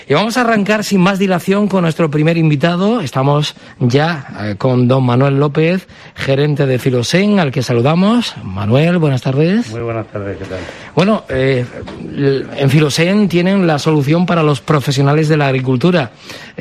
Y vamos a arrancar sin más dilación con nuestro primer invitado. Estamos ya con don Manuel López, gerente de Filosen, al que saludamos. Manuel, buenas tardes. Muy buenas tardes, ¿qué tal? Bueno, en Filosen tienen la solución para los profesionales de la agricultura.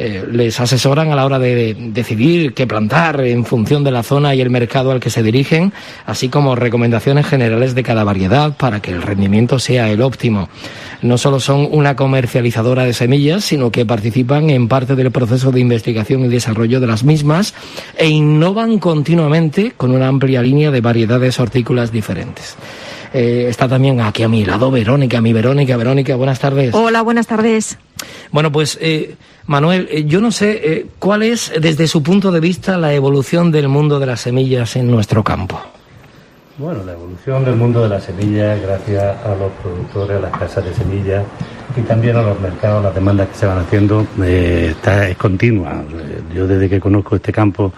Les asesoran a la hora de decidir qué plantar en función de la zona y el mercado al que se dirigen, así como recomendaciones generales de cada variedad para que el rendimiento sea el óptimo. No solo son una comercializadora de semillas, sino que participan en parte del proceso de investigación y desarrollo de las mismas e innovan continuamente con una amplia línea de variedades hortícolas diferentes. Está también aquí a mi lado Verónica, Verónica, buenas tardes. Hola, buenas tardes. Bueno, pues Manuel, yo no sé cuál es desde su punto de vista la evolución del mundo de las semillas en nuestro campo. Bueno, la evolución del mundo de las semillas, gracias a los productores, a las casas de semillas y también a los mercados, las demandas que se van haciendo, es continua. Yo desde que conozco este campo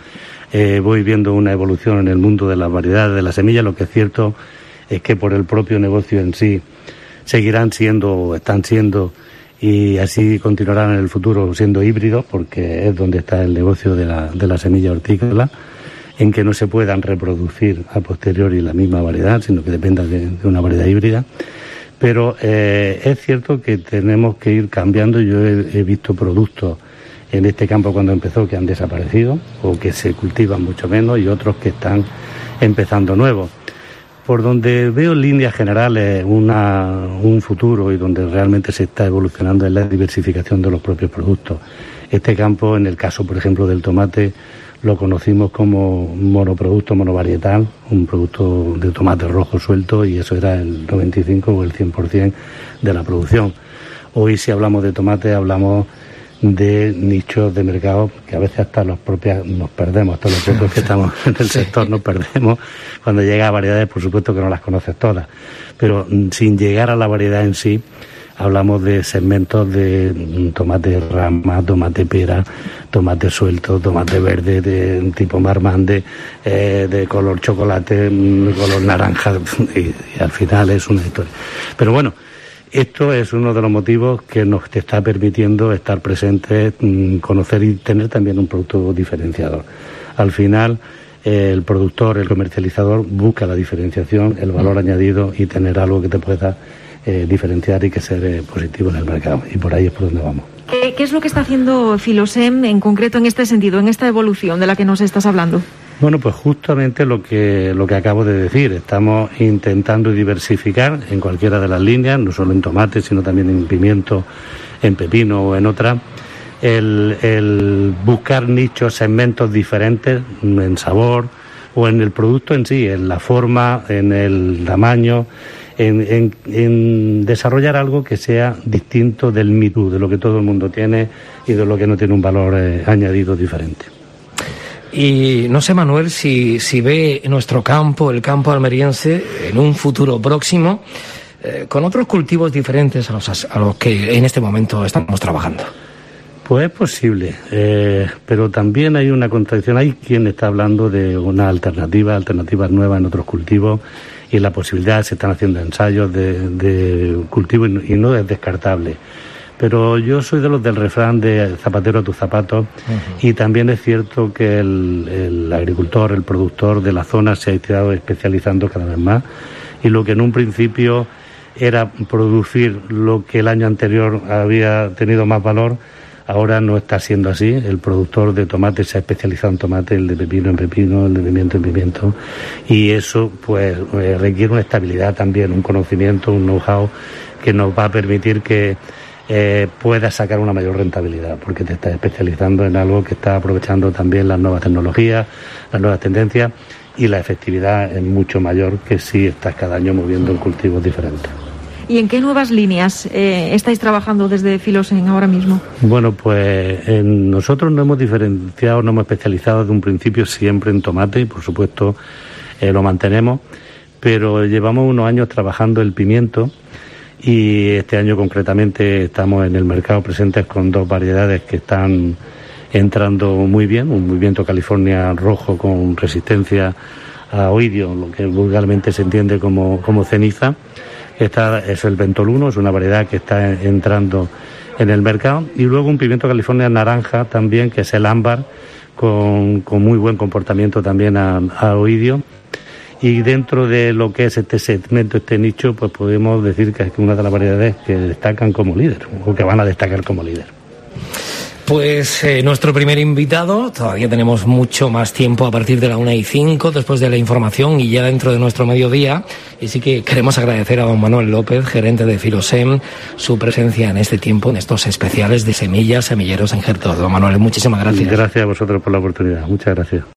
voy viendo una evolución en el mundo de las variedades de las semillas. Lo que es cierto es que por el propio negocio en sí seguirán siendo, están siendo y así continuarán en el futuro siendo híbridos, porque es donde está el negocio de la semilla hortícola, en que no se puedan reproducir a posteriori la misma variedad, sino que dependa de una variedad híbrida. Pero es cierto que tenemos que ir cambiando. Yo he visto productos en este campo cuando empezó que han desaparecido o que se cultivan mucho menos y otros que están empezando nuevos. Por donde veo en líneas generales un futuro y donde realmente se está evolucionando es la diversificación de los propios productos. Este campo, en el caso, por ejemplo, del tomate, lo conocimos como monoproducto, monovarietal, un producto de tomate rojo suelto, y eso era el 95 o el 100% de la producción. Hoy, si hablamos de tomate, hablamos de nichos de mercado que a veces hasta nos perdemos, hasta los propios que estamos en el sector nos perdemos. Cuando llega a variedades, por supuesto que no las conoces todas, pero sin llegar a la variedad en sí, hablamos de segmentos de tomate rama, tomate pera, tomate suelto, tomate verde de tipo marmande, de color chocolate, color naranja, y al final es una historia. Pero bueno, esto es uno de los motivos que nos está permitiendo estar presentes, conocer y tener también un producto diferenciador. Al final, el productor, el comercializador, busca la diferenciación, el valor añadido y tener algo que te pueda diferenciar y que ser positivo en el mercado. Y por ahí es por donde vamos. ¿Qué es lo que está haciendo Filosen en concreto en este sentido, en esta evolución de la que nos estás hablando? Bueno, pues justamente lo que acabo de decir. Estamos intentando diversificar en cualquiera de las líneas, no solo en tomate, sino también en pimiento, en pepino o en otra. El buscar nichos, segmentos diferentes en sabor o en el producto en sí, en la forma, en el tamaño, en desarrollar algo que sea distinto del Me Too, de lo que todo el mundo tiene y de lo que no tiene un valor añadido diferente. Y no sé, Manuel, si ve nuestro campo, el campo almeriense, en un futuro próximo, con otros cultivos diferentes a los que en este momento estamos trabajando. Pues es posible, pero también hay una contradicción. Hay quien está hablando de una alternativas nuevas en otros cultivos, y la posibilidad, se están haciendo ensayos de cultivo y no es descartable. Pero yo soy de los del refrán de zapatero a tus zapatos, y también es cierto que el agricultor, el productor de la zona se ha ido especializando cada vez más, y lo que en un principio era producir lo que el año anterior había tenido más valor, ahora no está siendo así. El productor de tomate se ha especializado en tomate, el de pepino en pepino, el de pimiento en pimiento, y eso pues requiere una estabilidad también, un conocimiento, un know-how que nos va a permitir que puedas sacar una mayor rentabilidad, porque te estás especializando en algo que está aprovechando también las nuevas tecnologías, las nuevas tendencias, y la efectividad es mucho mayor que si estás cada año moviendo en cultivos diferentes. ¿Y en qué nuevas líneas estáis trabajando desde Filosen ahora mismo? Bueno, pues nosotros nos hemos diferenciado, nos hemos especializado desde un principio siempre en tomate, y por supuesto lo mantenemos, pero llevamos unos años trabajando el pimiento, y este año concretamente estamos en el mercado presentes con dos variedades que están entrando muy bien: un pimiento California rojo con resistencia a oidio, lo que vulgarmente se entiende como ceniza. Esta es el Ventoluno, es una variedad que está entrando en el mercado. Y luego un pimiento California naranja también, que es el ámbar, con muy buen comportamiento también a oidio. Y dentro de lo que es este segmento, este nicho, pues podemos decir que es una de las variedades que destacan como líder, o que van a destacar como líder. Pues nuestro primer invitado, todavía tenemos mucho más tiempo a partir de la 1:05, después de la información y ya dentro de nuestro mediodía. Y sí que queremos agradecer a don Manuel López, gerente de Filosem, su presencia en este tiempo, en estos especiales de semillas, semilleros en Gertos. Don Manuel, muchísimas gracias. Gracias a vosotros por la oportunidad. Muchas gracias.